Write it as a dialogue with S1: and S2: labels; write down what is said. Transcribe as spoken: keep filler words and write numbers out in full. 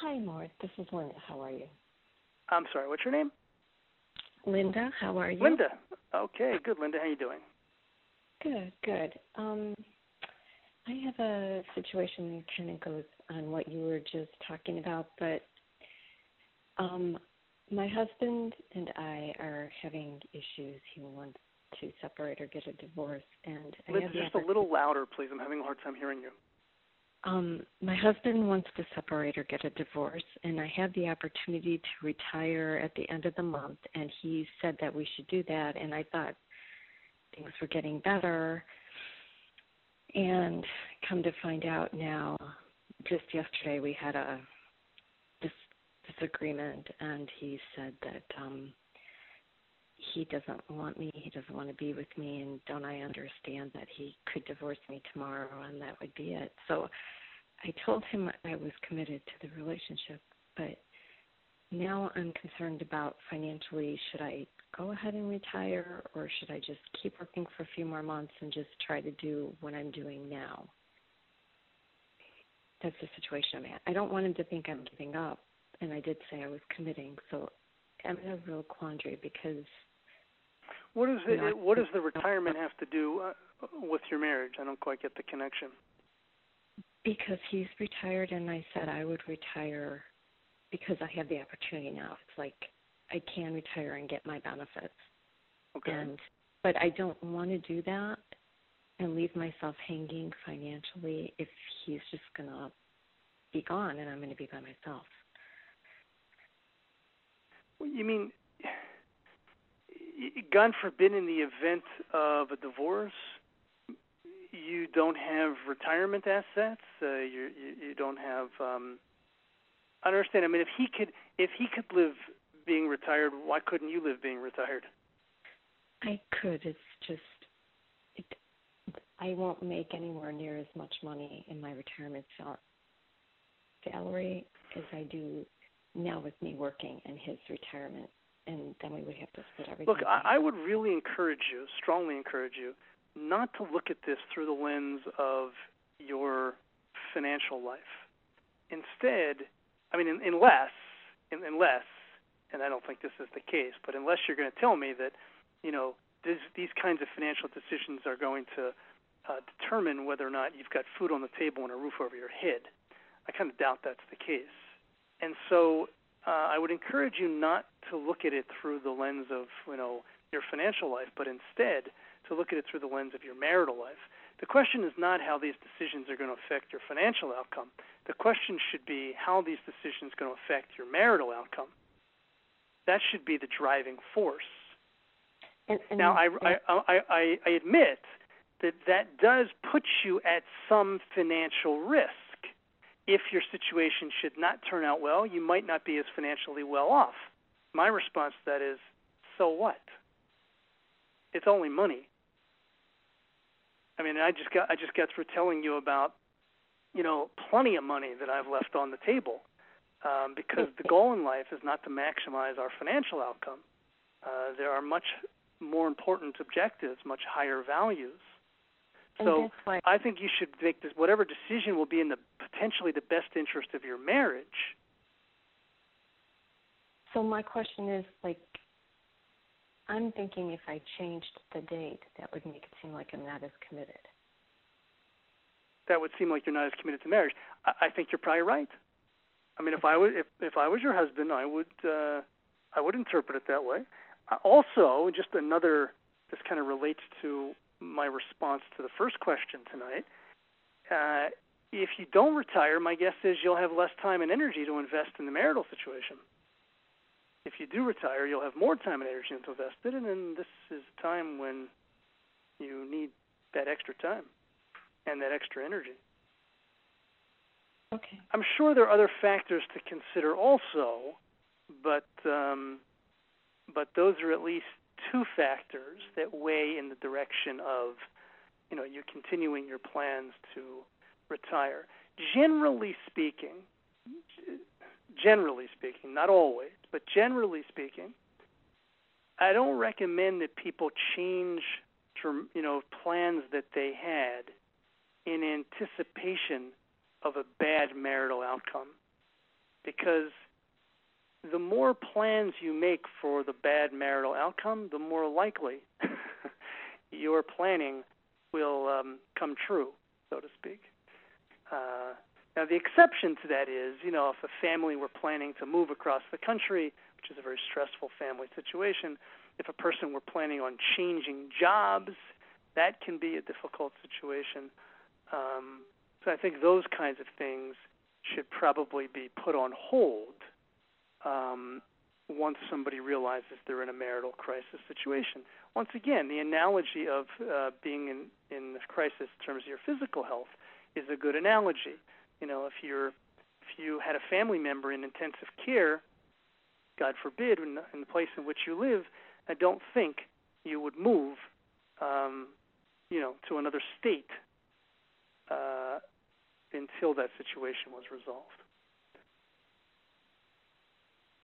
S1: Hi, Mort. This is Linda. How are you?
S2: I'm sorry, what's your name?
S1: Linda, how are you?
S2: Linda. Okay, good. Linda, how you doing?
S1: Good, good. Um, I have a situation that kind of goes on what you were just talking about, but um, my husband and I are having issues. He wants to separate or get a divorce, and I
S2: Linda,
S1: have the
S2: just a little louder, please. I'm having a hard time hearing you.
S1: Um, my husband wants to separate or get a divorce, and I had the opportunity to retire at the end of the month, and he said that we should do that, and I thought things were getting better, and come to find out now, just yesterday we had a dis- disagreement, and he said that um, he doesn't want me, he doesn't want to be with me, and don't I understand that he could divorce me tomorrow, and that would be it. So I told him I was committed to the relationship, but now I'm concerned about financially, should I go ahead and retire, or should I just keep working for a few more months and just try to do what I'm doing now? That's the situation I'm at. I don't want him to think I'm giving up, and I did say I was committing, so I'm in a real quandary because
S2: What does it,
S1: not,
S2: what does the retirement have to do uh, with your marriage? I don't quite get the connection.
S1: Because he's retired, and I said I would retire because I have the opportunity now. It's like I can retire and get my benefits.
S2: Okay.
S1: And but I don't want to do that and leave myself hanging financially if he's just going to be gone and I'm going to be by myself.
S2: Well, you mean, God forbid, in the event of a divorce, you don't have retirement assets. Uh, you, you you don't have. Um, I don't understand. I mean, if he could, if he could live being retired, why couldn't you live being retired?
S1: I could. It's just, it, I won't make anywhere near as much money in my retirement sal- salary as I do now with me working and his retirement, and then we would have to split everything.
S2: Look, I, I would really encourage you, strongly encourage you, not to look at this through the lens of your financial life. Instead, I mean, unless, unless, and I don't think this is the case, but unless you're going to tell me that, you know, this, these kinds of financial decisions are going to uh, determine whether or not you've got food on the table and a roof over your head, I kind of doubt that's the case. And so uh, I would encourage you not to look at it through the lens of, you know, your financial life, but instead to look at it through the lens of your marital life. The question is not how these decisions are going to affect your financial outcome. The question should be how these decisions are going to affect your marital outcome. That should be the driving force.
S1: And, and
S2: now, I, I, I, I, I admit that that does put you at some financial risk. If your situation should not turn out well, you might not be as financially well off. My response to that is, so what? It's only money. I mean, I just got I just got through telling you about, you know, plenty of money that I've left on the table, um, because the goal in life is not to maximize our financial outcome. Uh, there are much more important objectives, much higher values. So I think you should make this, whatever decision will be in the potentially the best interest of your marriage.
S1: So my question is, like, I'm thinking if I changed the date, that would make it seem like I'm not as committed.
S2: That would seem like you're not as committed to marriage. I, I think you're probably right. I mean, if I was if, if I was your husband, I would uh, I would interpret it that way. Uh, also, just another, this kind of relates to my response to the first question tonight. Uh, if you don't retire, my guess is you'll have less time and energy to invest in the marital situation. If you do retire, you'll have more time and energy to invest in it, and then this is a time when you need that extra time and that extra energy.
S1: Okay.
S2: I'm sure there are other factors to consider also, but um, but those are at least two factors that weigh in the direction of, you know, you continuing your plans to retire. Generally speaking, generally speaking, not always, but generally speaking, I don't recommend that people change, you know, plans that they had in anticipation of a bad marital outcome. because the more plans you make for the bad marital outcome, the more likely your planning will um, come true, so to speak. Uh, now, the exception to that is, you know, if a family were planning to move across the country, which is a very stressful family situation, if a person were planning on changing jobs, that can be a difficult situation. Um, so I think those kinds of things should probably be put on hold um, once somebody realizes they're in a marital crisis situation. Once again, the analogy of uh, being in, in a crisis in terms of your physical health is a good analogy. You know, if you're if you had a family member in intensive care, God forbid, in the, in the place in which you live, I don't think you would move, um, you know, to another state uh, until that situation was resolved.